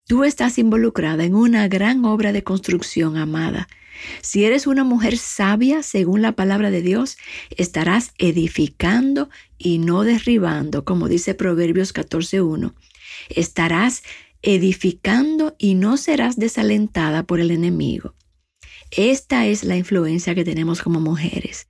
Tú estás involucrada en una gran obra de construcción, amada. Si eres una mujer sabia, según la palabra de Dios, estarás edificando y no derribando, como dice Proverbios 14:1. Estarás edificando y no serás desalentada por el enemigo. Esta es la influencia que tenemos como mujeres.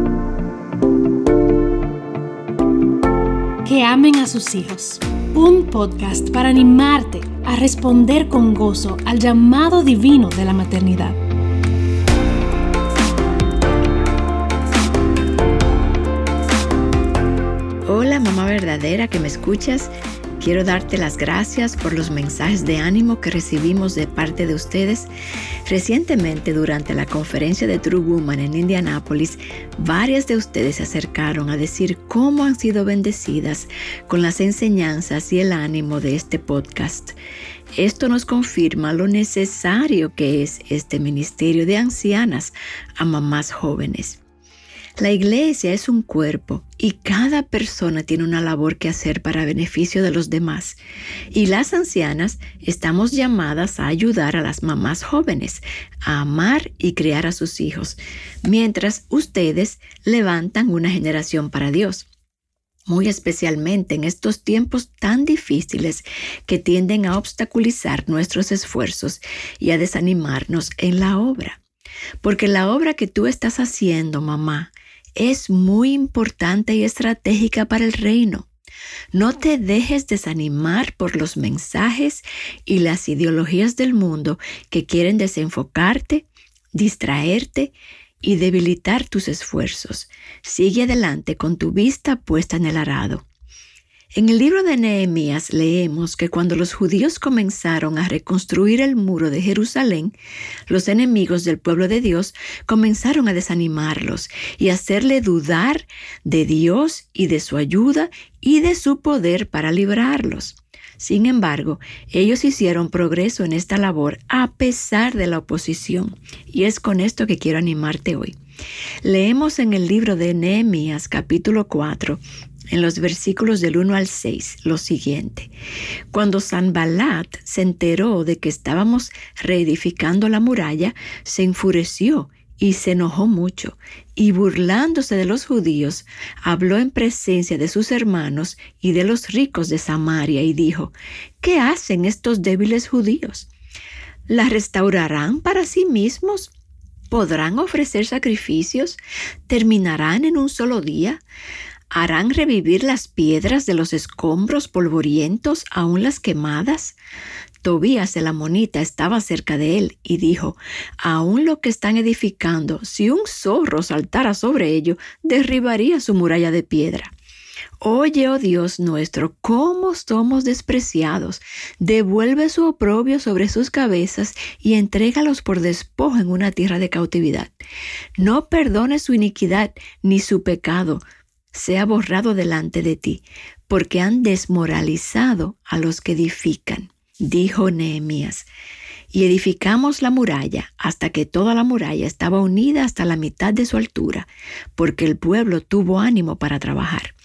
Que amen a sus hijos. Un podcast para animarte a responder con gozo al llamado divino de la maternidad. Hola, mamá verdadera que me escuchas. Quiero darte las gracias por los mensajes de ánimo que recibimos de parte de ustedes. Recientemente, durante la conferencia de True Woman en Indianápolis, varias de ustedes se acercaron a decir cómo han sido bendecidas con las enseñanzas y el ánimo de este podcast. Esto nos confirma lo necesario que es este ministerio de ancianas a mamás jóvenes. La iglesia es un cuerpo y cada persona tiene una labor que hacer para beneficio de los demás. Y las ancianas estamos llamadas a ayudar a las mamás jóvenes a amar y criar a sus hijos, mientras ustedes levantan una generación para Dios. Muy especialmente en estos tiempos tan difíciles que tienden a obstaculizar nuestros esfuerzos y a desanimarnos en la obra. Porque la obra que tú estás haciendo, mamá, es muy importante y estratégica para el reino. No te dejes desanimar por los mensajes y las ideologías del mundo que quieren desenfocarte, distraerte y debilitar tus esfuerzos. Sigue adelante con tu vista puesta en el arado. En el libro de Nehemías leemos que cuando los judíos comenzaron a reconstruir el muro de Jerusalén, los enemigos del pueblo de Dios comenzaron a desanimarlos y a hacerle dudar de Dios y de su ayuda y de su poder para librarlos. Sin embargo, ellos hicieron progreso en esta labor a pesar de la oposición. Y es con esto que quiero animarte hoy. Leemos en el libro de Nehemías capítulo 4, en los versículos del 1 al 6, lo siguiente. Cuando Sanballat se enteró de que estábamos reedificando la muralla, se enfureció y se enojó mucho, y burlándose de los judíos, habló en presencia de sus hermanos y de los ricos de Samaria y dijo: ¿Qué hacen estos débiles judíos? ¿La restaurarán para sí mismos? ¿Podrán ofrecer sacrificios? ¿Terminarán en un solo día? ¿Harán revivir las piedras de los escombros polvorientos, aún las quemadas? Tobías el amonita estaba cerca de él y dijo: aún lo que están edificando, si un zorro saltara sobre ello, derribaría su muralla de piedra. Oye, oh Dios nuestro, cómo somos despreciados. Devuelve su oprobio sobre sus cabezas y entrégalos por despojo en una tierra de cautividad. No perdones su iniquidad ni su pecado sea borrado delante de ti, porque han desmoralizado a los que edifican. Dijo Nehemías: y edificamos la muralla hasta que toda la muralla estaba unida hasta la mitad de su altura, porque el pueblo tuvo ánimo para trabajar.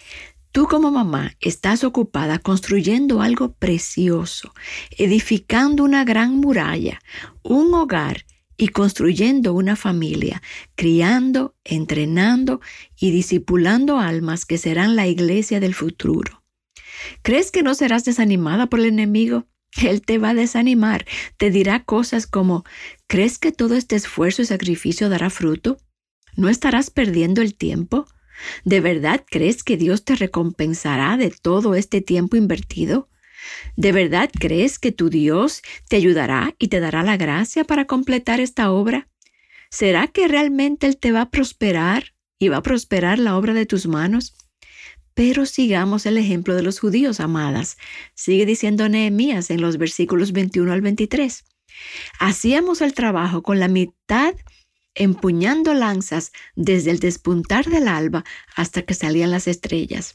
Tú como mamá estás ocupada construyendo algo precioso, edificando una gran muralla, un hogar y construyendo una familia, criando, entrenando y discipulando almas que serán la iglesia del futuro. ¿Crees que no serás desanimada por el enemigo? Él te va a desanimar. Te dirá cosas como: ¿crees que todo este esfuerzo y sacrificio dará fruto? ¿No estarás perdiendo el tiempo? ¿De verdad crees que Dios te recompensará de todo este tiempo invertido? ¿De verdad crees que tu Dios te ayudará y te dará la gracia para completar esta obra? ¿Será que realmente Él te va a prosperar y va a prosperar la obra de tus manos? Pero sigamos el ejemplo de los judíos, amadas. Sigue diciendo Nehemías en los versículos 21 al 23. Hacíamos el trabajo con la mitad empuñando lanzas desde el despuntar del alba hasta que salían las estrellas.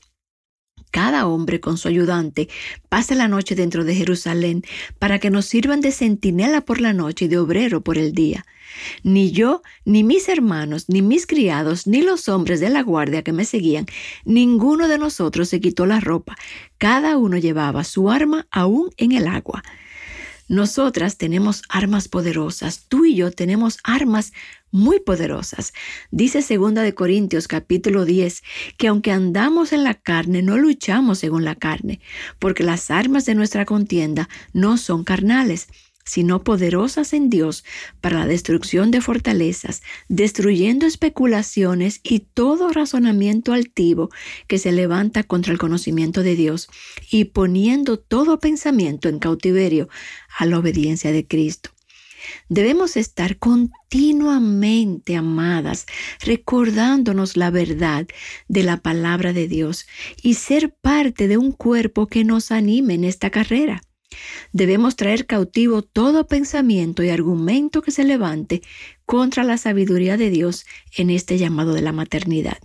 Cada hombre con su ayudante pasa la noche dentro de Jerusalén para que nos sirvan de centinela por la noche y de obrero por el día. Ni yo, ni mis hermanos, ni mis criados, ni los hombres de la guardia que me seguían, ninguno de nosotros se quitó la ropa. Cada uno llevaba su arma aún en el agua. Nosotras tenemos armas poderosas. Tú y yo tenemos armas muy poderosas. Dice 2 Corintios capítulo 10 que aunque andamos en la carne, no luchamos según la carne, porque las armas de nuestra contienda no son carnales, sino poderosas en Dios para la destrucción de fortalezas, destruyendo especulaciones y todo razonamiento altivo que se levanta contra el conocimiento de Dios, y poniendo todo pensamiento en cautiverio a la obediencia de Cristo. Debemos estar continuamente, amadas, recordándonos la verdad de la palabra de Dios y ser parte de un cuerpo que nos anime en esta carrera. Debemos traer cautivo todo pensamiento y argumento que se levante contra la sabiduría de Dios en este llamado de la maternidad.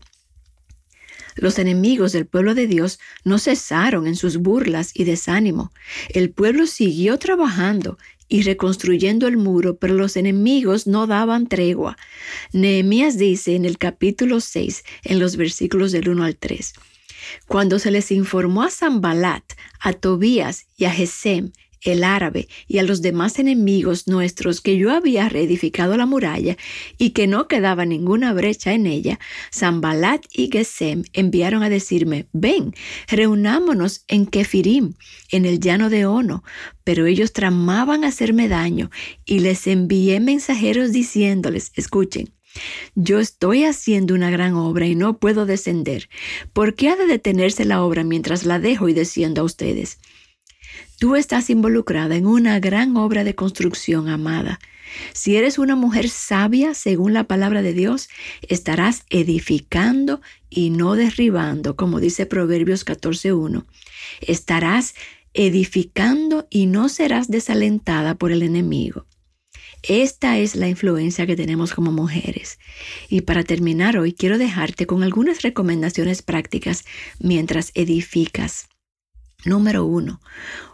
Los enemigos del pueblo de Dios no cesaron en sus burlas y desánimo. El pueblo siguió trabajando y reconstruyendo el muro, pero los enemigos no daban tregua. Nehemías dice en el capítulo 6, en los versículos del 1 al 3, cuando se les informó a Sanbalat, a Tobías y a Gesem, el árabe, y a los demás enemigos nuestros que yo había reedificado la muralla y que no quedaba ninguna brecha en ella, Sanbalat y Gesem enviaron a decirme, ven, reunámonos en Kefirim, en el llano de Ono. Pero ellos tramaban hacerme daño y les envié mensajeros diciéndoles, escuchen, yo estoy haciendo una gran obra y no puedo descender. ¿Por qué ha de detenerse la obra mientras la dejo y desciendo a ustedes? Tú estás involucrada en una gran obra de construcción, amada. Si eres una mujer sabia, según la palabra de Dios, estarás edificando y no derribando, como dice Proverbios 14:1. Estarás edificando y no serás desalentada por el enemigo. Esta es la influencia que tenemos como mujeres. Y para terminar hoy, quiero dejarte con algunas recomendaciones prácticas mientras edificas. Número 1.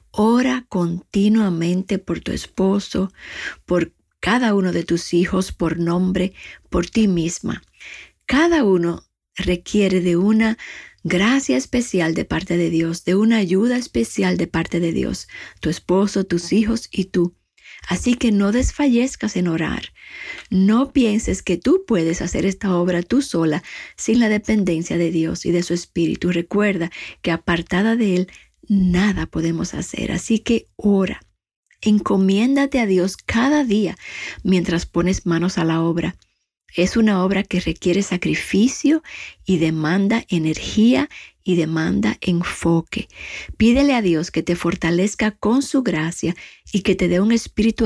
Ora continuamente por tu esposo, por cada uno de tus hijos, por nombre, por ti misma. Cada uno requiere de una gracia especial de parte de Dios, de una ayuda especial de parte de Dios. Tu esposo, tus hijos y tú. Así que no desfallezcas en orar. No pienses que tú puedes hacer esta obra tú sola sin la dependencia de Dios y de su Espíritu. Recuerda que apartada de Él, nada podemos hacer. Así que ora. Encomiéndate a Dios cada día mientras pones manos a la obra. Es una obra que requiere sacrificio y demanda energía y demanda enfoque. Pídele a Dios que te fortalezca con su gracia y que te dé un espíritu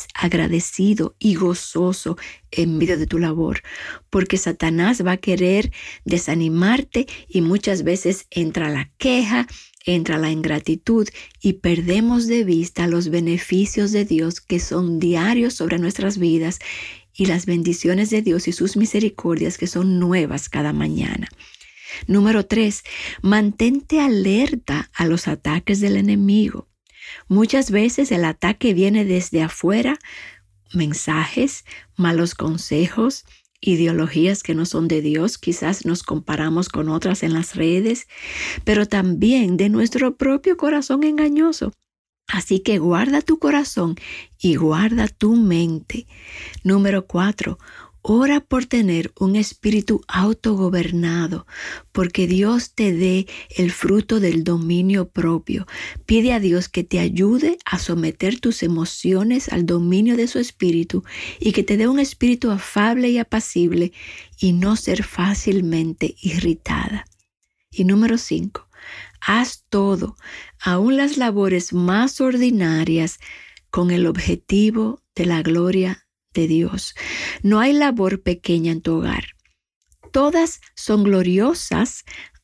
agradecido y gozoso en medio de tu labor, porque Satanás va a querer desanimarte y muchas veces entra la queja, entra la ingratitud y perdemos de vista los beneficios de Dios que son diarios sobre nuestras vidas y las bendiciones de Dios y sus misericordias que son nuevas cada mañana. Número 3, mantente alerta a los ataques del enemigo. Muchas veces el ataque viene desde afuera, mensajes, malos consejos, ideologías que no son de Dios, quizás nos comparamos con otras en las redes, pero también de nuestro propio corazón engañoso. Así que guarda tu corazón y guarda tu mente. Número 4, ora por tener un espíritu autogobernado, porque Dios te dé el fruto del dominio propio. Pide a Dios que te ayude a someter tus emociones al dominio de su espíritu y que te dé un espíritu afable y apacible y no ser fácilmente irritada. Y número 5, haz todo, aun las labores más ordinarias, con el objetivo de la gloria de Dios. No hay labor pequeña en tu hogar. Todas son gloriosas,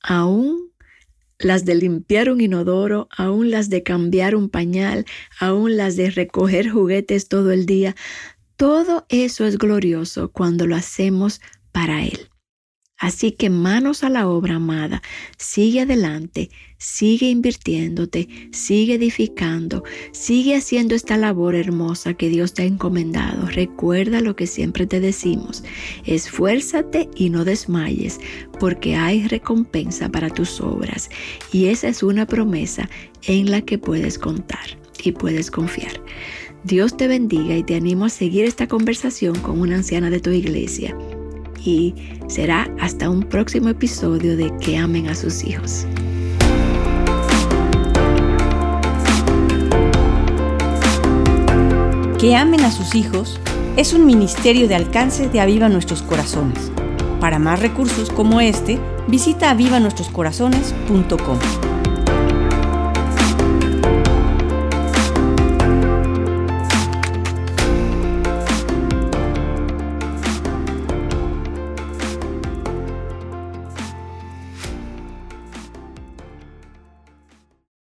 aun las de limpiar un inodoro, aun las de cambiar un pañal, aun las de recoger juguetes todo el día. Todo eso es glorioso cuando lo hacemos para Él. Así que manos a la obra, amada. Sigue adelante, sigue invirtiéndote, sigue edificando, sigue haciendo esta labor hermosa que Dios te ha encomendado. Recuerda lo que siempre te decimos. Esfuérzate y no desmayes, porque hay recompensa para tus obras. Y esa es una promesa en la que puedes contar y puedes confiar. Dios te bendiga y te animo a seguir esta conversación con una anciana de tu iglesia. Y será hasta un próximo episodio de Que amen a sus hijos. Que amen a sus hijos es un ministerio de alcance de Aviva Nuestros Corazones. Para más recursos como este, visita avivanuestroscorazones.com.